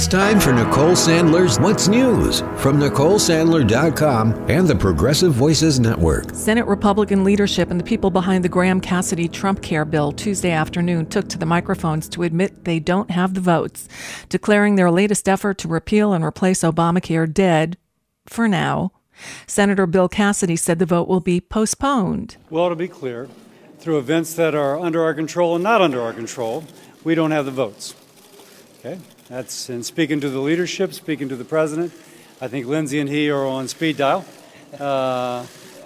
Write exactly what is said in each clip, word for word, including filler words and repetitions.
time for Nicole Sandler's What's News from Nicole Sandler dot com and the Progressive Voices Network. Senate Republican leadership and the people behind the Graham Cassidy Trump Care bill Tuesday afternoon took to the microphones to admit they don't have the votes, declaring their latest effort to repeal and replace Obamacare dead for now. Senator Bill Cassidy said the vote will be postponed. Well, to be clear, through events that are under our control and not under our control, we don't have the votes. Okay? That's in speaking to the leadership, speaking to the president. I think Lindsey and he are on speed dial. Uh,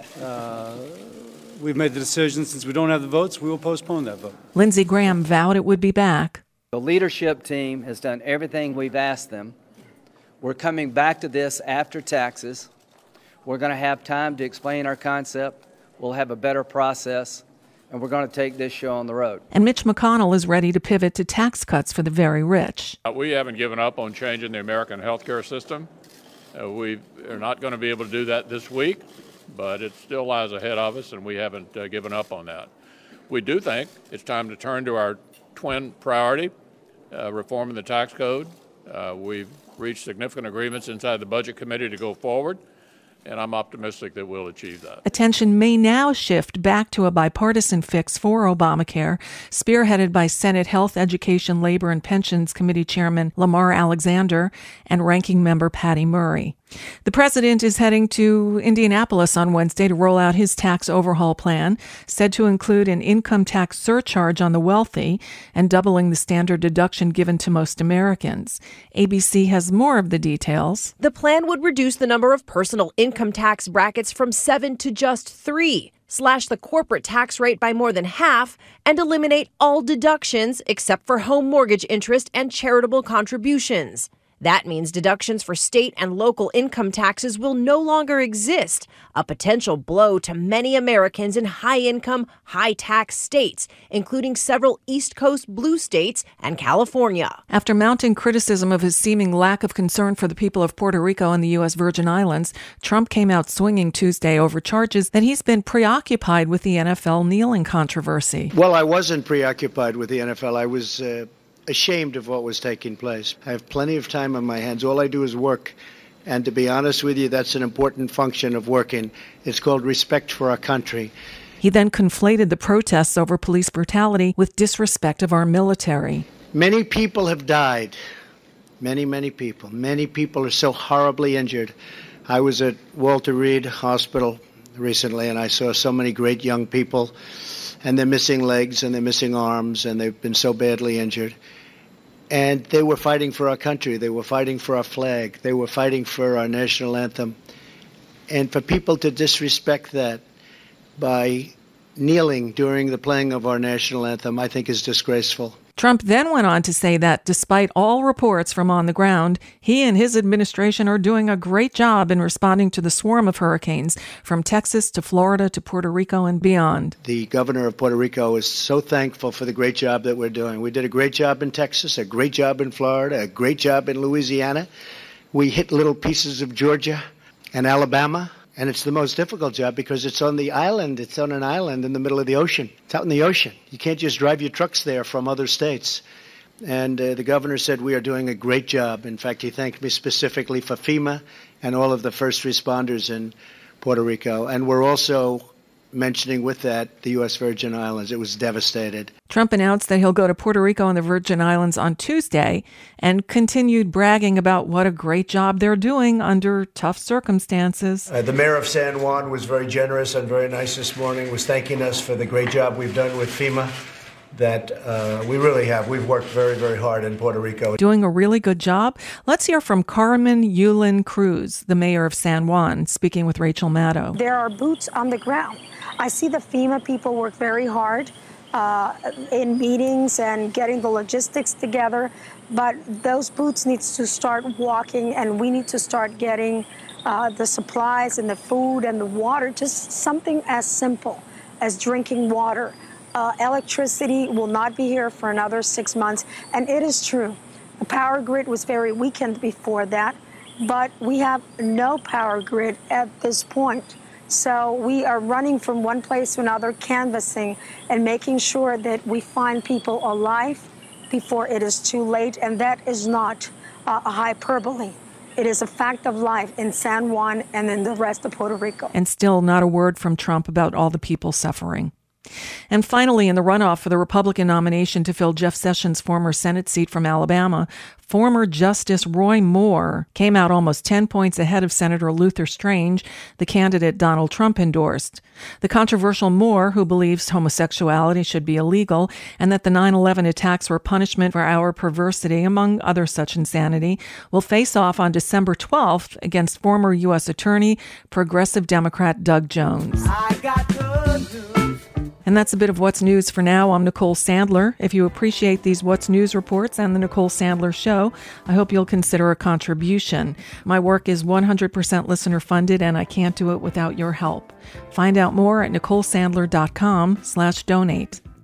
uh, we've made the decision, since we don't have the votes, we will postpone that vote. Lindsey Graham vowed it would be back. The leadership team has done everything we've asked them. We're coming back to this after taxes. We're going to have time to explain our concept. We'll have a better process, and we're going to take this show on the road. And Mitch McConnell is ready to pivot to tax cuts for the very rich. Uh, we haven't given up on changing the American healthcare system. Uh, we are not going to be able to do that this week, but it still lies ahead of us, and we haven't uh, given up on that. We do think it's time to turn to our twin priority, uh, reforming the tax code. Uh, we've reached significant agreements inside the Budget Committee to go forward, and I'm optimistic that we'll achieve that. Attention may now shift back to a bipartisan fix for Obamacare, spearheaded by Senate Health, Education, Labor, and Pensions Committee Chairman Lamar Alexander and Ranking Member Patty Murray. The president is heading to Indianapolis on Wednesday to roll out his tax overhaul plan, said to include an income tax surcharge on the wealthy and doubling the standard deduction given to most Americans. A B C has more of the details. The plan would reduce the number of personal income tax brackets from seven to just three, slash the corporate tax rate by more than half, and eliminate all deductions except for home mortgage interest and charitable contributions. That means deductions for state and local income taxes will no longer exist, a potential blow to many Americans in high-income, high-tax states, including several East Coast blue states and California. After mounting criticism of his seeming lack of concern for the people of Puerto Rico and the U S Virgin Islands, Trump came out swinging Tuesday over charges that he's been preoccupied with the N F L kneeling controversy. Well, I wasn't preoccupied with the N F L. I was uh... ashamed of what was taking place. I have plenty of time on my hands. All I do is work. And to be honest with you, that's an important function of working. It's called respect for our country. He then conflated the protests over police brutality with disrespect of our military. Many people have died. Many, many people. Many people are so horribly injured. I was at Walter Reed Hospital recently, and I saw so many great young people, and they're missing legs and they're missing arms, and they've been so badly injured. And they were fighting for our country. They were fighting for our flag. They were fighting for our national anthem. And for people to disrespect that by kneeling during the playing of our national anthem, I think is disgraceful. Trump then went on to say that despite all reports from on the ground, he and his administration are doing a great job in responding to the swarm of hurricanes from Texas to Florida to Puerto Rico and beyond. The governor of Puerto Rico is so thankful for the great job that we're doing. We did a great job in Texas, a great job in Florida, a great job in Louisiana. We hit little pieces of Georgia and Alabama. And it's the most difficult job because it's on the island. It's on an island in the middle of the ocean. It's out in the ocean. You can't just drive your trucks there from other states. And uh, the governor said we are doing a great job. In fact, he thanked me specifically for FEMA and all of the first responders in Puerto Rico. And we're also mentioning with that the U S Virgin Islands. It was devastated. Trump announced that he'll go to Puerto Rico and the Virgin Islands on Tuesday and continued bragging about what a great job they're doing under tough circumstances. Uh, the mayor of San Juan was very generous and very nice this morning, was thanking us for the great job we've done with FEMA. That uh, we really have. We've worked very, very hard in Puerto Rico. Doing a really good job? Let's hear from Carmen Yulin Cruz, the mayor of San Juan, speaking with Rachel Maddow. There are boots on the ground. I see the FEMA people work very hard uh, in meetings and getting the logistics together, but those boots needs to start walking, and we need to start getting uh, the supplies and the food and the water, just something as simple as drinking water. Uh, electricity will not be here for another six months. And it is true. The power grid was very weakened before that, but we have no power grid at this point. So we are running from one place to another, canvassing and making sure that we find people alive before it is too late, and that is not uh, a hyperbole. It is a fact of life in San Juan and in the rest of Puerto Rico. And still not a word from Trump about all the people suffering. And finally, in the runoff for the Republican nomination to fill Jeff Sessions' former Senate seat from Alabama, former Justice Roy Moore came out almost ten points ahead of Senator Luther Strange, the candidate Donald Trump endorsed. The controversial Moore, who believes homosexuality should be illegal and that the nine eleven attacks were punishment for our perversity, among other such insanity, will face off on December twelfth against former U S Attorney, progressive Democrat Doug Jones. I got good news. And that's a bit of What's News for now. I'm Nicole Sandler. If you appreciate these What's News reports and the Nicole Sandler Show, I hope you'll consider a contribution. My work is one hundred percent listener funded, and I can't do it without your help. Find out more at nicolesandler.com slash donate.